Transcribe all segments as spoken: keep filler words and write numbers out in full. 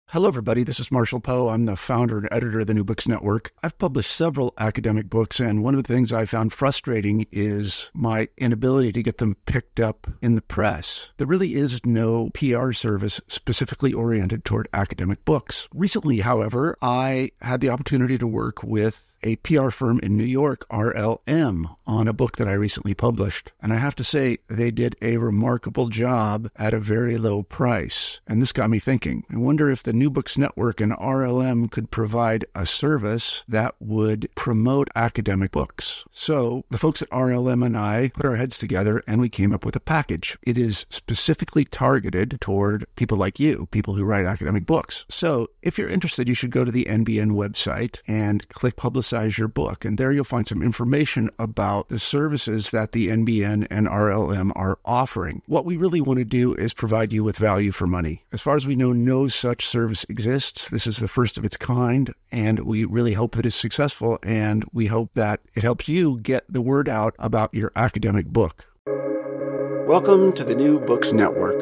Hello, everybody. This is Marshall Poe. I'm the founder and editor of the New Books Network. I've published several academic books, and one of the things I found frustrating is my inability to get them picked up in the press. There really is no P R service specifically oriented toward academic books. Recently, however, I had the opportunity to work with a P R firm in New York, R L M, on a book that I recently published. And I have to say, they did a remarkable job at a very low price. And this got me thinking. I wonder if the New Books Network and R L M could provide a service that would promote academic books. So the folks at R L M and I put our heads together and we came up with a package. It is specifically targeted toward people like you, people who write academic books. So if you're interested, you should go to the N B N website and click Publicize your book. And there you'll find some information about the services that the N B N and R L M are offering. What we really want to do is provide you with value for money. As far as we know, no such service exists. This is the first of its kind, and we really hope that it's successful, and we hope that it helps you get the word out about your academic book. Welcome to the New Books Network.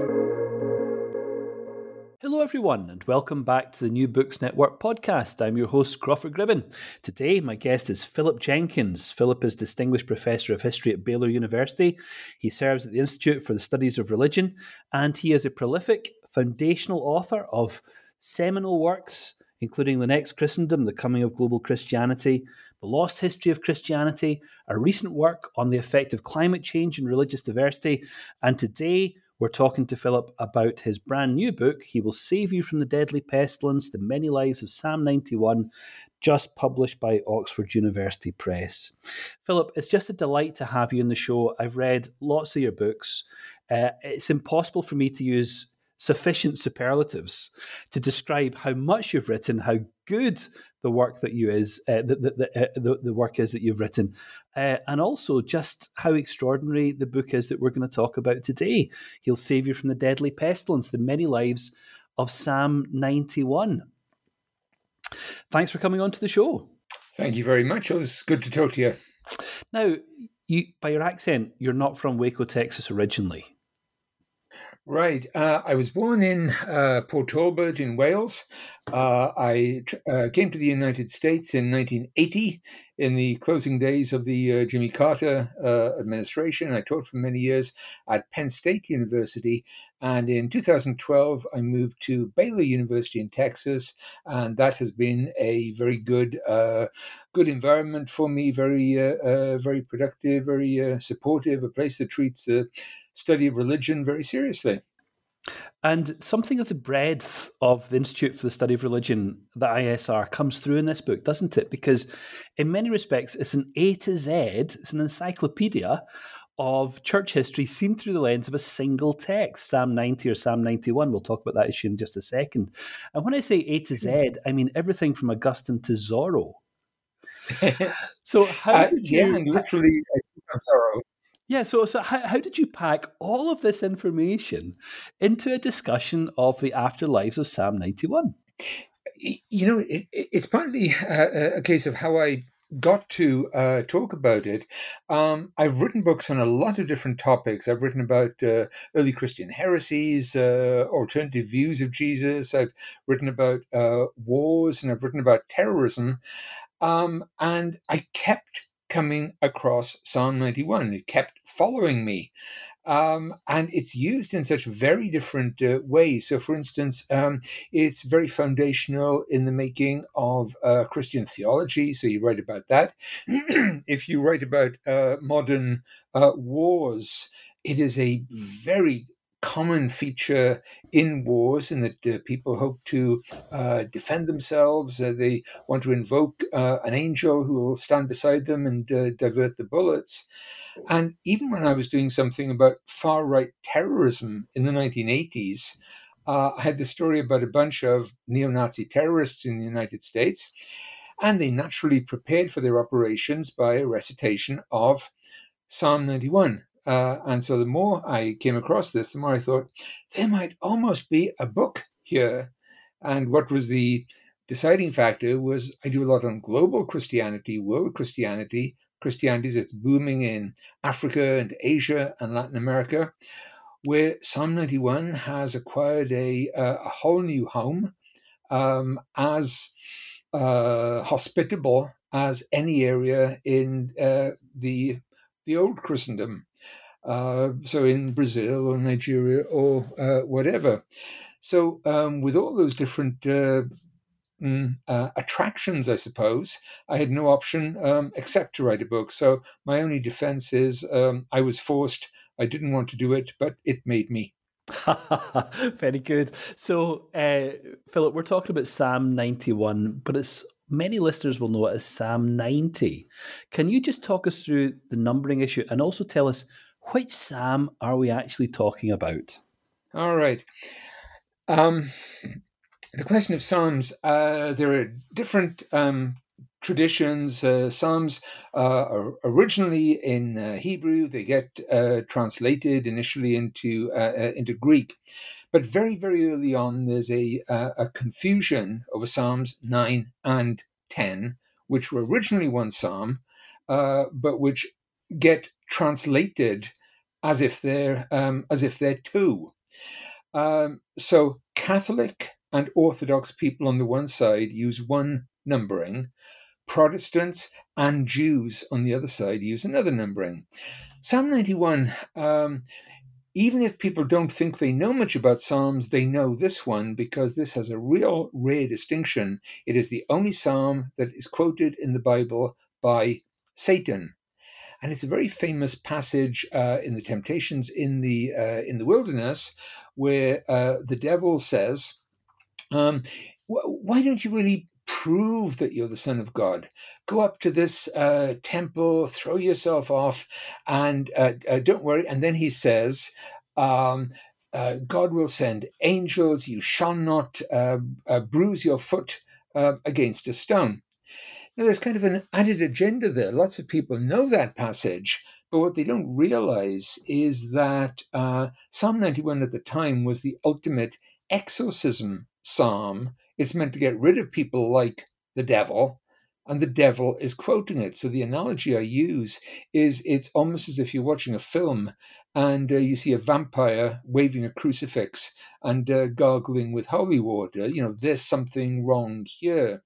Hello everyone, and welcome back to the New Books Network podcast. I'm your host, Crawford Gribben. Today, my guest is Philip Jenkins. Philip is Distinguished Professor of History at Baylor University. He serves at the Institute for the Studies of Religion, and he is a prolific foundational author of seminal works, including The Next Christendom, The Coming of Global Christianity, The Lost History of Christianity, a recent work on the effect of climate change and religious diversity, and today, we're talking to Philip about his brand new book, He Will Save You from the Deadly Pestilence, The Many Lives of Psalm ninety-one, just published by Oxford University Press. Philip, it's just a delight to have you on the show. I've read lots of your books. Uh, it's impossible for me to use sufficient superlatives to describe how much you've written, how good the work that you is, uh, the, the, the, uh, the, the work is that you've written, uh, and also just how extraordinary the book is that we're going to talk about today. He'll Save You from the Deadly Pestilence, The Many Lives of Psalm ninety-one. Thanks for coming on to the show. Thank you very much. It was good to talk to you. Now, you, by your accent, you're not from Waco, Texas originally. Right. Uh, I was born in uh, Port Talbot in Wales. Uh, I uh, came to the United States in nineteen eighty in the closing days of the uh, Jimmy Carter uh, administration. I taught for many years at Penn State University. And in two thousand twelve, I moved to Baylor University in Texas. And that has been a very good uh, good environment for me, very, uh, uh, very productive, very uh, supportive, a place that treats the study of religion very seriously. And something of the breadth of the Institute for the Study of Religion, the I S R, comes through in this book, doesn't it? Because in many respects, it's an A to Z, it's an encyclopedia of church history seen through the lens of a single text, Psalm ninety or Psalm ninety-one. We'll talk about that issue in just a second. And when I say A to Z, I mean everything from Augustine to Zorro. So how uh, did you... Yeah, and literally uh, Zorro. Yeah, so so how, how did you pack all of this information into a discussion of the afterlives of Psalm ninety-one? You know, it, it's partly uh, a case of how I got to uh, talk about it. Um, I've written books on a lot of different topics. I've written about uh, early Christian heresies, uh, alternative views of Jesus. I've written about uh, wars, and I've written about terrorism. Um, and I kept coming across Psalm ninety-one. It kept following me. Um, and it's used in such very different uh, ways. So, for instance, um, it's very foundational in the making of uh, Christian theology. So you write about that. If you write about uh, modern uh, wars, it is a very common feature in wars, in that uh, people hope to uh, defend themselves. Uh, they want to invoke uh, an angel who will stand beside them and uh, divert the bullets. And even when I was doing something about far-right terrorism in the nineteen eighties, uh, I had this story about a bunch of neo-Nazi terrorists in the United States, and they naturally prepared for their operations by a recitation of Psalm ninety-one. Uh, and so the more I came across this, the more I thought, there might almost be a book here. And what was the deciding factor was I do a lot on global Christianity, world Christianity, Christianity that's booming in Africa and Asia and Latin America, where Psalm ninety-one has acquired a, uh, a whole new home. um, as uh, hospitable as any area in uh, the the old Christendom. Uh, so in Brazil or Nigeria or uh, whatever. So um, with all those different uh, mm, uh, attractions, I suppose, I had no option um, except to write a book. So my only defense is um, I was forced. I didn't want to do it, but it made me. Very good. So, uh, Philip, we're talking about Psalm ninety-one, but it's many listeners will know it as Psalm ninety. Can you just talk us through the numbering issue and also tell us which Psalm are we actually talking about? All right. Um, the question of Psalms, uh, there are different um, traditions. Uh, Psalms uh, are originally in uh, Hebrew. They get uh, translated initially into uh, uh, into Greek. But very, very early on, there's a, uh, a confusion over Psalms nine and ten, which were originally one psalm, uh, but which get translated as if they're um, as if they're two. Um, so Catholic and Orthodox people on the one side use one numbering. Protestants and Jews on the other side use another numbering. Psalm ninety-one, um, even if people don't think they know much about Psalms, they know this one because this has a real rare distinction. It is the only psalm that is quoted in the Bible by Satan. And it's a very famous passage uh, in the Temptations in the uh, in the wilderness, where uh, the devil says, um, "Why don't you really prove that you're the Son of God? Go up to this uh, temple, throw yourself off, and uh, uh, don't worry." And then he says, um, uh, "God will send angels. You shall not uh, uh, bruise your foot uh, against a stone." Now, there's kind of an added agenda there. Lots of people know that passage, but what they don't realize is that uh, Psalm ninety-one at the time was the ultimate exorcism psalm. It's meant to get rid of people like the devil, and the devil is quoting it. So the analogy I use is it's almost as if you're watching a film and uh, you see a vampire waving a crucifix and uh, gargling with holy water. You know, there's something wrong here.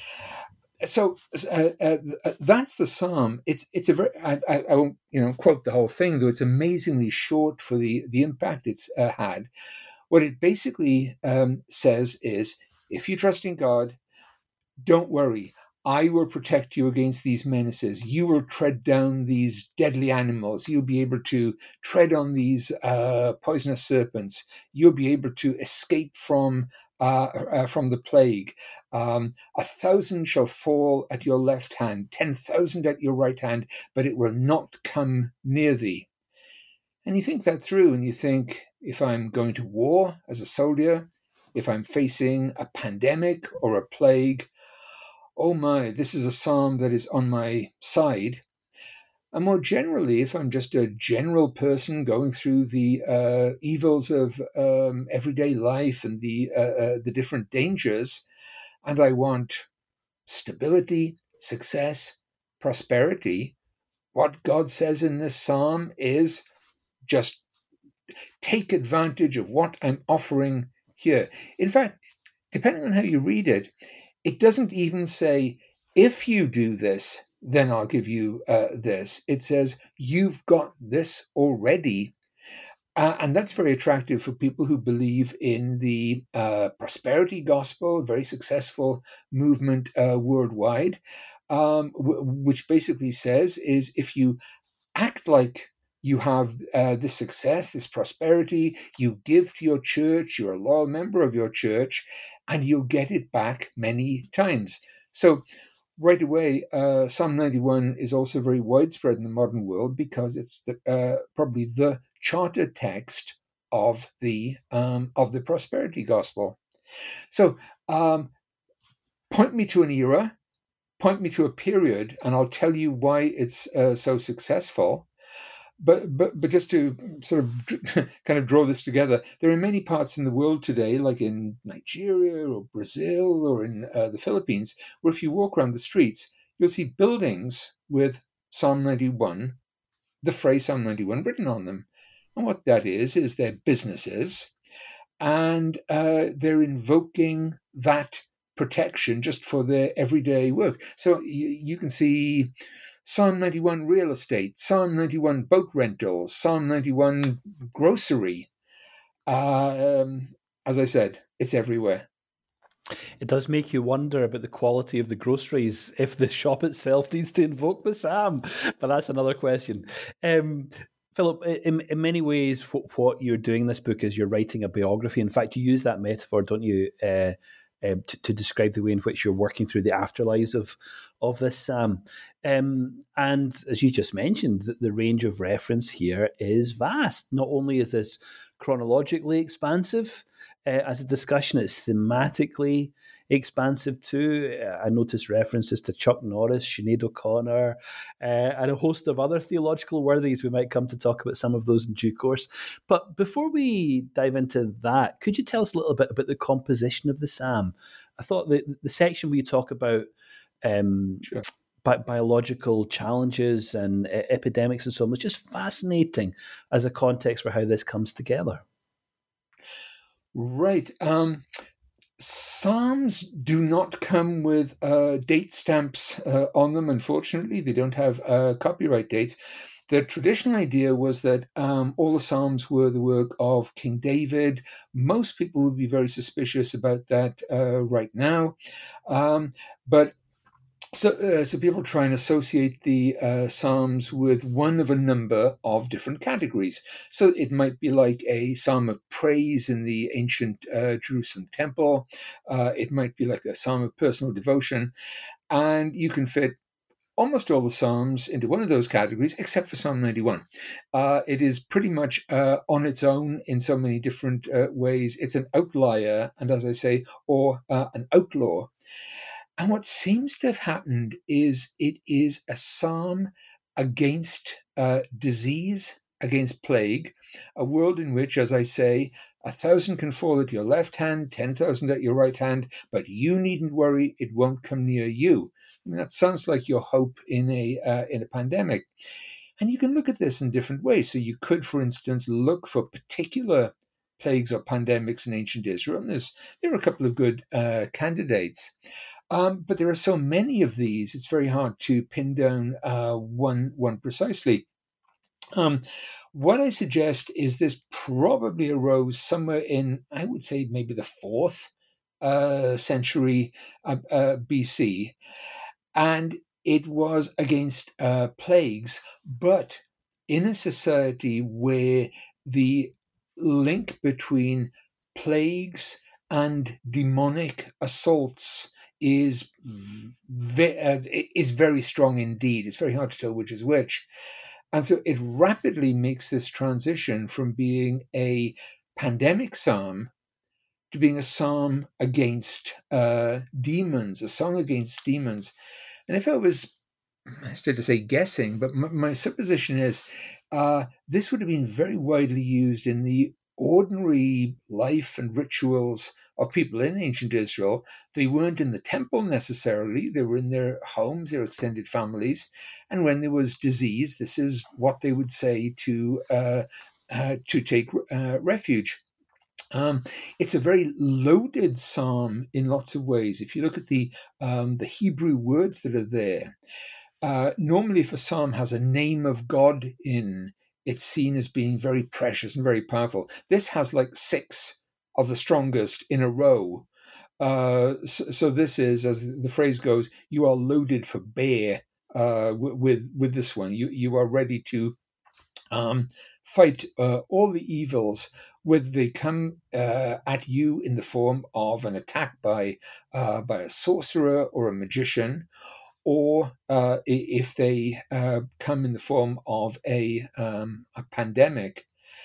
So uh, uh, that's the psalm. It's it's a very I, I, I won't you know quote the whole thing, though it's amazingly short for the the impact it's uh, had. What it basically um, says is, if you trust in God, don't worry. I will protect you against these menaces. You will tread down these deadly animals. You'll be able to tread on these uh, poisonous serpents. You'll be able to escape from uh, uh, from the plague. Um, a thousand shall fall at your left hand, ten thousand at your right hand, but it will not come near thee. And you think that through, and you think, if I'm going to war as a soldier, if I'm facing a pandemic or a plague, oh my, this is a psalm that is on my side. And more generally, if I'm just a general person going through the uh, evils of um, everyday life and the uh, uh, the different dangers, and I want stability, success, prosperity, what God says in this psalm is just take advantage of what I'm offering here. In fact, depending on how you read it, it doesn't even say, if you do this, then I'll give you uh, this. It says, you've got this already. Uh, and that's very attractive for people who believe in the uh, prosperity gospel, very successful movement uh, worldwide, um, w- which basically says is if you act like you have uh, this success, this prosperity, you give to your church, you're a loyal member of your church, and you'll get it back many times. So right away, uh, Psalm ninety-one is also very widespread in the modern world because it's the, uh, probably the charter text of the um, of the prosperity gospel. So um, point me to an era, point me to a period, and I'll tell you why it's uh, so successful. But, but but just to sort of kind of draw this together, there are many parts in the world today, like in Nigeria or Brazil or in uh, the Philippines, where if you walk around the streets, you'll see buildings with Psalm ninety-one, the phrase Psalm ninety-one written on them. And what that is, is they're businesses. and uh, they're invoking that protection just for their everyday work. So you, you can see Psalm ninety-one real estate, Psalm ninety-one boat rentals, Psalm ninety-one grocery. Uh, um, as I said, it's everywhere. It does make you wonder about the quality of the groceries if the shop itself needs to invoke the psalm, but that's another question. Um, Philip, in, in many ways, what, what you're doing in this book is you're writing a biography. In fact, you use that metaphor, don't you, uh, um, to, to describe the way in which you're working through the afterlives of of this psalm. Um, and as you just mentioned, the, the range of reference here is vast. Not only is this chronologically expansive, Uh, as a discussion, it's thematically expansive too. Uh, I noticed references to Chuck Norris, Sinead O'Connor, uh, and a host of other theological worthies. We might come to talk about some of those in due course. But before we dive into that, could you tell us a little bit about the composition of the psalm? I thought the, the section where you talk about um, Sure. bi- biological challenges and uh, epidemics and so on was just fascinating as a context for how this comes together. Right. Um, Psalms do not come with uh, date stamps uh, on them, unfortunately. They don't have uh, copyright dates. The traditional idea was that um, all the Psalms were the work of King David. Most people would be very suspicious about that uh, right now. Um, but So, uh, so people try and associate the uh, Psalms with one of a number of different categories. So it might be like a psalm of praise in the ancient uh, Jerusalem temple. Uh, it might be like a psalm of personal devotion. And you can fit almost all the Psalms into one of those categories, except for Psalm ninety-one. Uh, it is pretty much uh, on its own in so many different uh, ways. It's an outlier, and as I say, or uh, an outlaw. And what seems to have happened is it is a psalm against uh, disease, against plague, a world in which, as I say, a thousand can fall at your left hand, ten thousand at your right hand, but you needn't worry, it won't come near you. I mean, that sounds like your hope in a uh, in a pandemic. And you can look at this in different ways. So you could, for instance, look for particular plagues or pandemics in ancient Israel. And there's, there are a couple of good uh, candidates. Um, but there are so many of these, it's very hard to pin down uh, one one precisely. Um, what I suggest is this probably arose somewhere in, I would say, maybe the fourth uh, century uh, uh, B C, and it was against uh, plagues, but in a society where the link between plagues and demonic assaults is ve- uh, is very strong indeed. It's very hard to tell which is which. And so it rapidly makes this transition from being a pandemic psalm to being a psalm against uh, demons, a song against demons. And if I was, I started to say guessing, but my, my supposition is uh, this would have been very widely used in the ordinary life and rituals of people in ancient Israel. They weren't in the temple necessarily. They were in their homes, their extended families. And when there was disease, this is what they would say to uh, uh, to take uh, refuge. Um, it's a very loaded psalm in lots of ways. If you look at the um, the Hebrew words that are there, uh, normally if a psalm has a name of God in, it's seen as being very precious and very powerful. This has like six of the strongest in a row. Uh, so, so this is, as the phrase goes, you are loaded for bear uh, with with this one. You you are ready to um, fight uh, all the evils, whether they come uh, at you in the form of an attack by uh, by a sorcerer or a magician, or uh, if they uh, come in the form of a, um, a pandemic.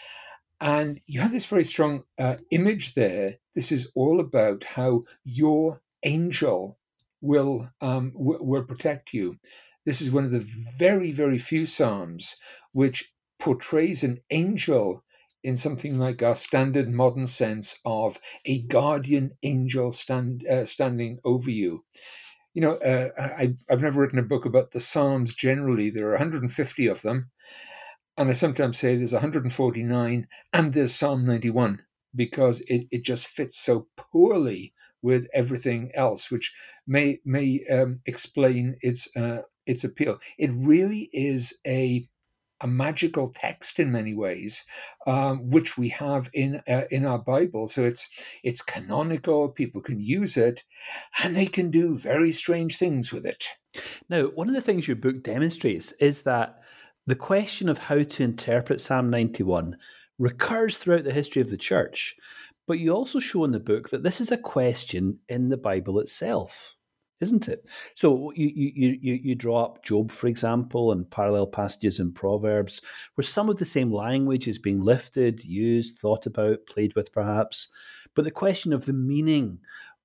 And you have this very strong uh, image there. This is all about how your angel will um, w- will protect you. This is one of the very, very few psalms which portrays an angel in something like our standard modern sense of a guardian angel stand, uh, standing over you. You know, uh, I, I've never written a book about the Psalms generally. There are one hundred fifty of them. And I sometimes say there's one hundred forty-nine and there's Psalm ninety-one. because it, it just fits so poorly with everything else, which may may um, explain its uh, its appeal. It really is a a magical text in many ways, um, which we have in uh, in our Bible. So it's it's canonical. People can use it, and they can do very strange things with it. Now, one of the things your book demonstrates is that the question of how to interpret Psalm ninety-one recurs throughout the history of the church. But you also show in the book that this is a question in the Bible itself, isn't it? So you you you you draw up Job, for example, and parallel passages in Proverbs, where some of the same language is being lifted, used, thought about, played with, perhaps. But the question of the meaning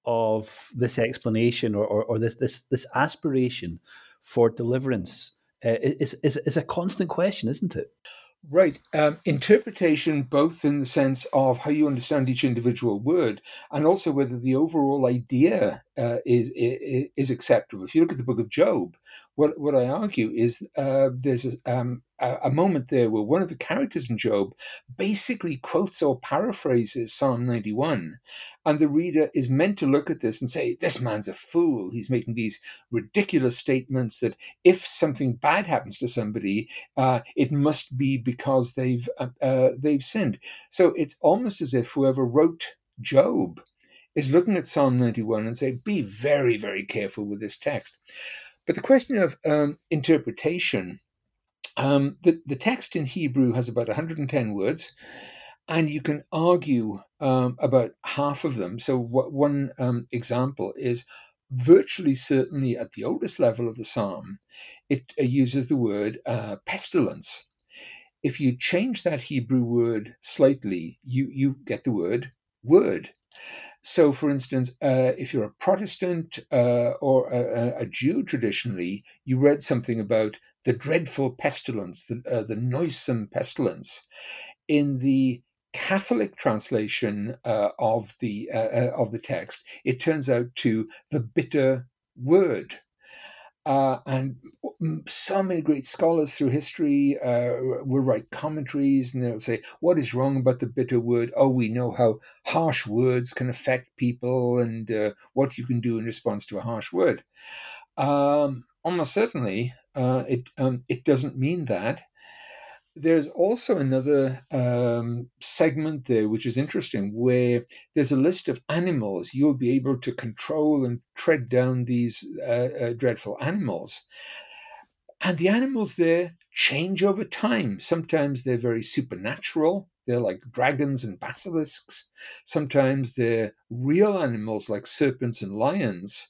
of this explanation or or, or this this this aspiration for deliverance uh, is is is a constant question, isn't it? Right. Um, interpretation, both in the sense of how you understand each individual word, and also whether the overall idea uh, is, is is acceptable. If you look at the book of Job, what what I argue is uh, there's a, um, a, a moment there where one of the characters in Job basically quotes or paraphrases Psalm ninety-one, and the reader is meant to look at this and say, "This man's a fool. He's making these ridiculous statements that if something bad happens to somebody, uh, it must be because they've uh, uh, they've sinned." So it's almost as if whoever wrote Job is looking at Psalm ninety-one and say, "Be very, very careful with this text." But the question of um, interpretation, um, the the text in Hebrew has about one hundred ten words, and you can argue um, about half of them. So what, one um, example is virtually certainly at the oldest level of the psalm, it uh, uses the word uh, pestilence. If you change that Hebrew word slightly, you, you get the word word. So, for instance, uh, if you're a Protestant uh, or a, a Jew traditionally, you read something about the dreadful pestilence, the, uh, the noisome pestilence. In the Catholic translation uh, of the uh, of the text, it turns out to the bitter word. Uh, and so many great scholars through history uh, will write commentaries, and they'll say, "What is wrong about the bitter word? Oh, we know how harsh words can affect people, and uh, what you can do in response to a harsh word." Um, almost certainly, uh, it um, it doesn't mean that. There's also another um, segment there, which is interesting, where there's a list of animals. You'll be able to control and tread down these uh, uh, dreadful animals. And the animals there change over time. Sometimes they're very supernatural. They're like dragons and basilisks. Sometimes they're real animals like serpents and lions.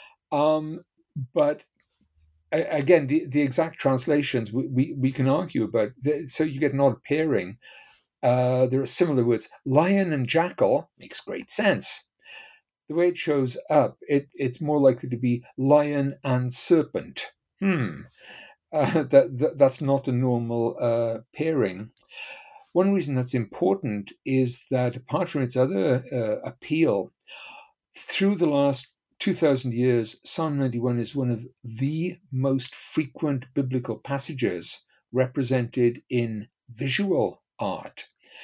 Um, but Again, the, the exact translations we, we, we can argue about. So you get an odd pairing. Uh, there are similar words. Lion and jackal makes great sense. The way it shows up, it, it's more likely to be lion and serpent. Hmm. Uh, that, that That's not a normal uh, pairing. One reason that's important is that apart from its other uh, appeal, through the last two thousand years, Psalm ninety-one is one of the most frequent biblical passages represented in visual art.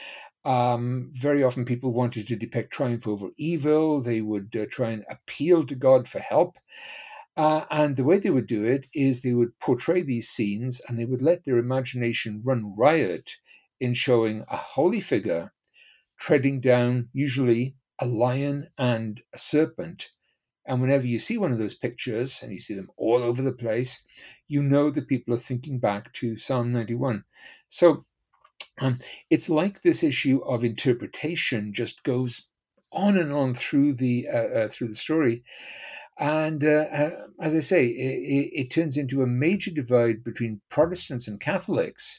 Um, very often people wanted to depict triumph over evil. They would uh, try and appeal to God for help. Uh, and the way they would do it is they would portray these scenes and they would let their imagination run riot in showing a holy figure treading down usually a lion and a serpent. And whenever you see one of those pictures, and you see them all over the place, you know that people are thinking back to Psalm ninety-one. So um, it's like this issue of interpretation just goes on and on through the uh, uh, through the story. And uh, uh, as I say, it, it turns into a major divide between Protestants and Catholics,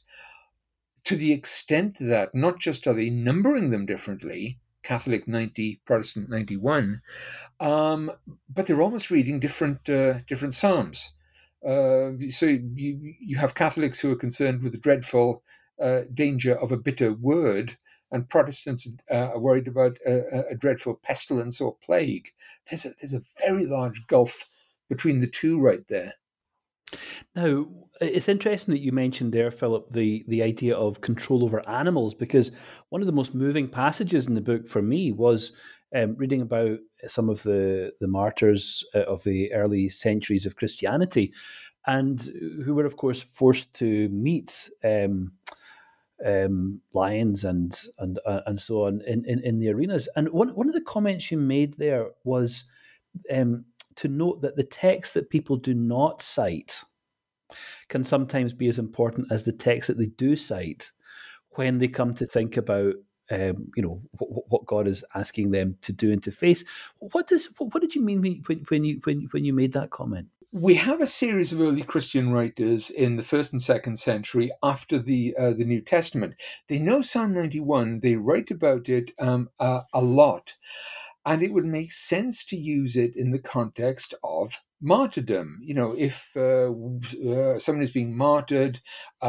to the extent that not just are they numbering them differently, Catholic ninety, Protestant ninety-one, um, but they're almost reading different uh, different psalms. Uh, so you you have Catholics who are concerned with the dreadful uh, danger of a bitter word, and Protestants uh, are worried about a, a dreadful pestilence or plague. There's a, there's a very large gulf between the two right there. Now, it's interesting that you mentioned there, Philip, the, the idea of control over animals, because one of the most moving passages in the book for me was um, reading about some of the, the martyrs uh, of the early centuries of Christianity, and who were, of course, forced to meet um, um, lions and and uh, and so on in, in, in the arenas. And one one of the comments you made there was um, to note that the text that people do not cite can sometimes be as important as the text that they do cite when they come to think about um, you know what, what God is asking them to do and to face. What does what did you mean when, when you when when you made that comment? We have a series of early Christian writers in the first and second century after the uh, the New Testament. They know Psalm ninety-one. They write about it um, uh, a lot. And it would make sense to use it in the context of martyrdom. You know, if uh, uh, someone is being martyred,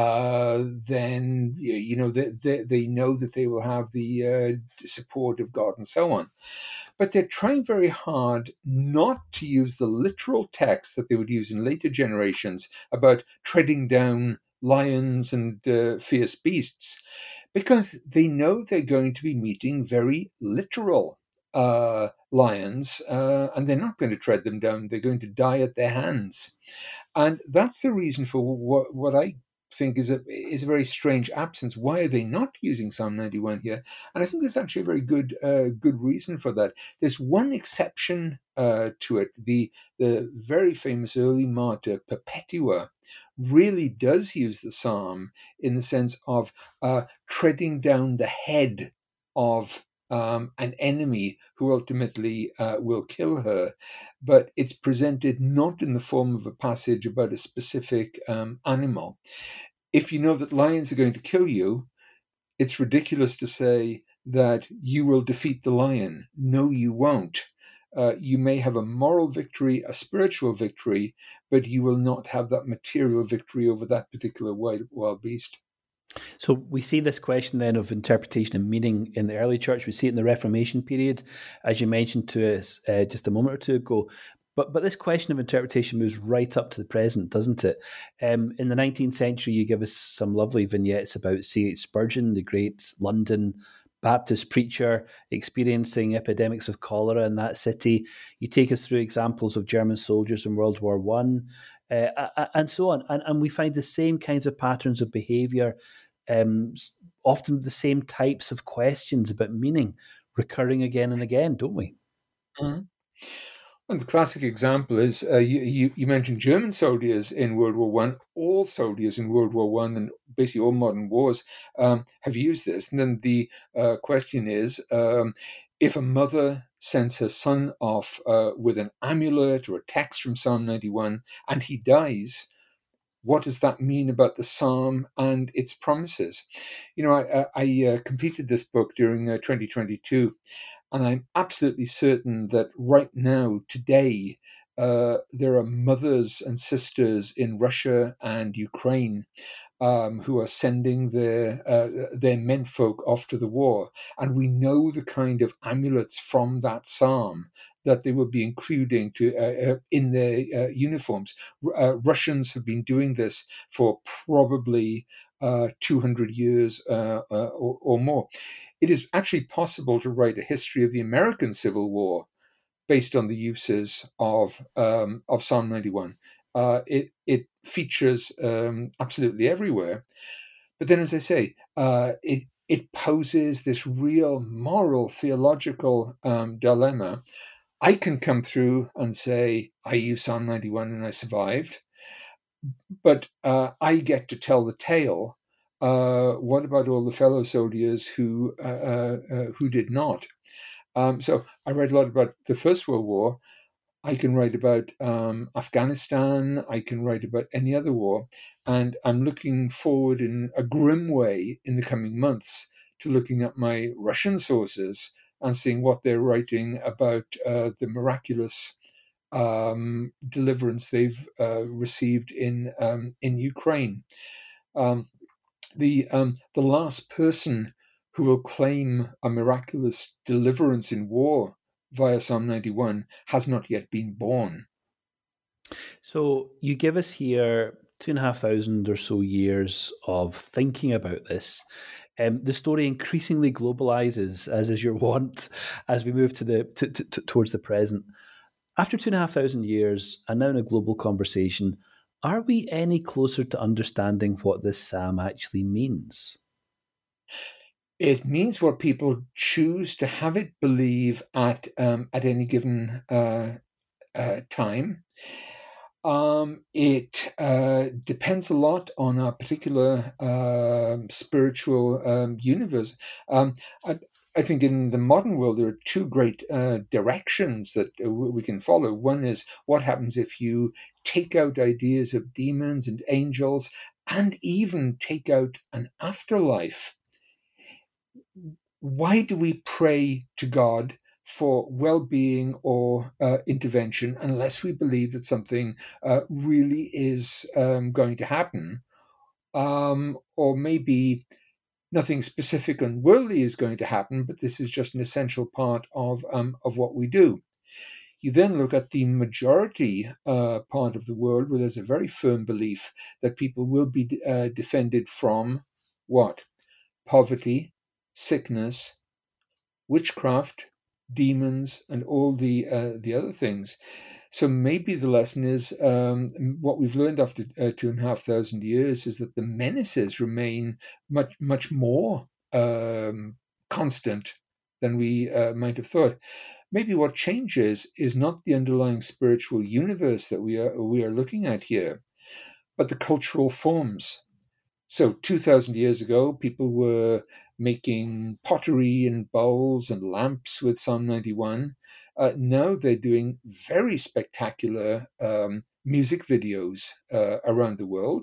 uh, then, you know, they, they, they know that they will have the uh, support of God and so on. But they're trying very hard not to use the literal text that they would use in later generations about treading down lions and uh, fierce beasts, because they know they're going to be meeting very literal uh, lions, uh, and they're not going to tread them down. They're going to die at their hands. And that's the reason for what, what I think is a is a very strange absence. Why are they not using Psalm ninety-one here? And I think there's actually a very good uh, good reason for that. There's one exception uh, to it. The the very famous early martyr Perpetua really does use the psalm in the sense of uh, treading down the head of um, an enemy who ultimately uh, will kill her. But it's presented not in the form of a passage about a specific um, animal. If you know that lions are going to kill you, it's ridiculous to say that you will defeat the lion. No, you won't. Uh, you may have a moral victory, a spiritual victory, but you will not have that material victory over that particular wild, wild beast. So we see this question then of interpretation and meaning in the early church. We see it in the Reformation period, as you mentioned to us uh, just a moment or two ago. But but this question of interpretation moves right up to the present, doesn't it? Um, in the nineteenth century, you give us some lovely vignettes about C H Spurgeon, the great London Baptist preacher experiencing epidemics of cholera in that city. You take us through examples of German soldiers in World War One, uh, and so on. And, and we find the same kinds of patterns of behaviour, um, often the same types of questions about meaning recurring again and again, don't we? Mm-hmm. And the classic example is uh, you, you, you mentioned German soldiers in World War One. All soldiers in World War One and basically all modern wars um, have used this. And then the uh, question is, um, if a mother sends her son off uh, with an amulet or a text from Psalm ninety-one and he dies, what does that mean about the psalm and its promises? You know, I, I uh, completed this book during uh, twenty twenty-two. And I'm absolutely certain that right now, today, uh, there are mothers and sisters in Russia and Ukraine um, who are sending their uh, their menfolk off to the war, and we know the kind of amulets from that psalm that they will be including to uh, uh, in their uh, uniforms. Uh, Russians have been doing this for probably uh, two hundred years uh, uh, or, or more. It is actually possible to write a history of the American Civil War based on the uses of um, of Psalm ninety-one. Uh, it it features um, absolutely everywhere, but then, as I say, uh, it it poses this real moral theological um, dilemma. I can come through and say I used Psalm ninety-one and I survived, but uh, I get to tell the tale. Uh, what about all the fellow soldiers who uh, uh, uh, who did not? Um, so I read a lot about the First World War. I can write about um, Afghanistan. I can write about any other war, and I'm looking forward in a grim way in the coming months to looking at my Russian sources and seeing what they're writing about uh, the miraculous um, deliverance they've uh, received in um, in Ukraine. Um, the um, the last person who will claim a miraculous deliverance in war via Psalm ninety-one has not yet been born. So you give us here two and a half thousand or so years of thinking about this, um, the story increasingly globalizes, as is your wont, as we move to the to, to, to, towards the present. After two and a half thousand years, and now in a global conversation, are we any closer to understanding what this psalm actually means? It means what people choose to have it believe at um, at any given uh, uh, time. Um, it uh, depends a lot on a particular uh, spiritual um, universe. Um, I, I think in the modern world, there are two great uh, directions that we can follow. One is what happens if you take out ideas of demons and angels and even take out an afterlife. Why do we pray to God for well-being or uh, intervention unless we believe that something uh, really is um, going to happen? Um, or maybe nothing specific and worldly is going to happen, but this is just an essential part of, um, of what we do. You then look at the majority uh, part of the world where there's a very firm belief that people will be uh, defended from what? Poverty, sickness, witchcraft, demons, and all the uh, the other things. So maybe the lesson is um, what we've learned after uh, two and a half thousand years is that the menaces remain much much more um, constant than we uh, might have thought. Maybe what changes is not the underlying spiritual universe that we are we are looking at here, but the cultural forms. So two thousand years ago, people were making pottery and bowls and lamps with Psalm ninety-one. Uh, now they're doing very spectacular um, music videos uh, around the world.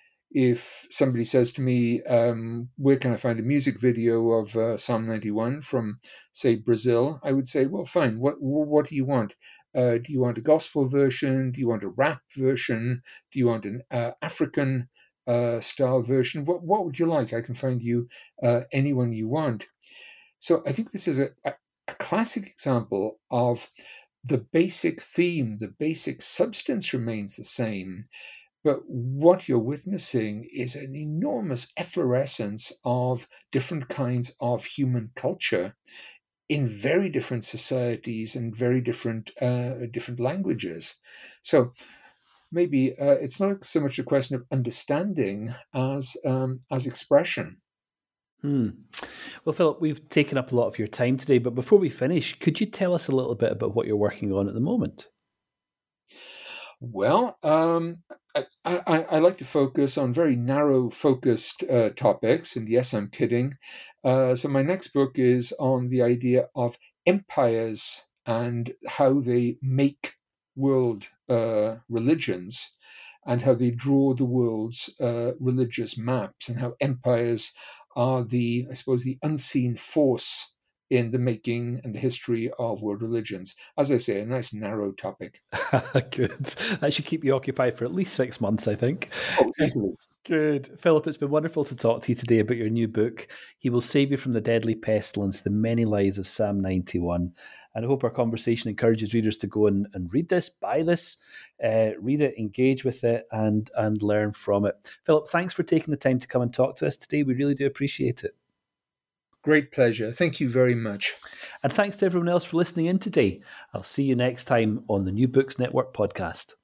If somebody says to me, um, where can I find a music video of uh, Psalm ninety-one from, say, Brazil? I would say, well, fine. What what do you want? Uh, do you want a gospel version? Do you want a rap version? Do you want an uh, African uh, style version? What what would you like? I can find you uh, anyone you want. So I think this is a, a, a classic example of the basic theme, the basic substance remains the same. But what you're witnessing is an enormous efflorescence of different kinds of human culture in very different societies and very different uh, different languages. So maybe uh, it's not so much a question of understanding as um, as expression. Hmm. Well, Philip, we've taken up a lot of your time today, but before we finish, could you tell us a little bit about what you're working on at the moment? Well, um, I, I, I like to focus on very narrow focused uh, topics, and yes, I'm kidding. Uh, so my next book is on the idea of empires and how they make world uh, religions and how they draw the world's uh, religious maps and how empires are the, I suppose, the unseen force in the making and the history of world religions. As I say, a nice narrow topic. Good. That should keep you occupied for at least six months, I think. Oh, easily. Good. Philip, it's been wonderful to talk to you today about your new book, He Will Save You from the Deadly Pestilence, The Many Lies of Psalm ninety-one. And I hope our conversation encourages readers to go and, and read this, buy this, uh, read it, engage with it, and, and learn from it. Philip, thanks for taking the time to come and talk to us today. We really do appreciate it. Great pleasure. Thank you very much. And thanks to everyone else for listening in today. I'll see you next time on the New Books Network podcast.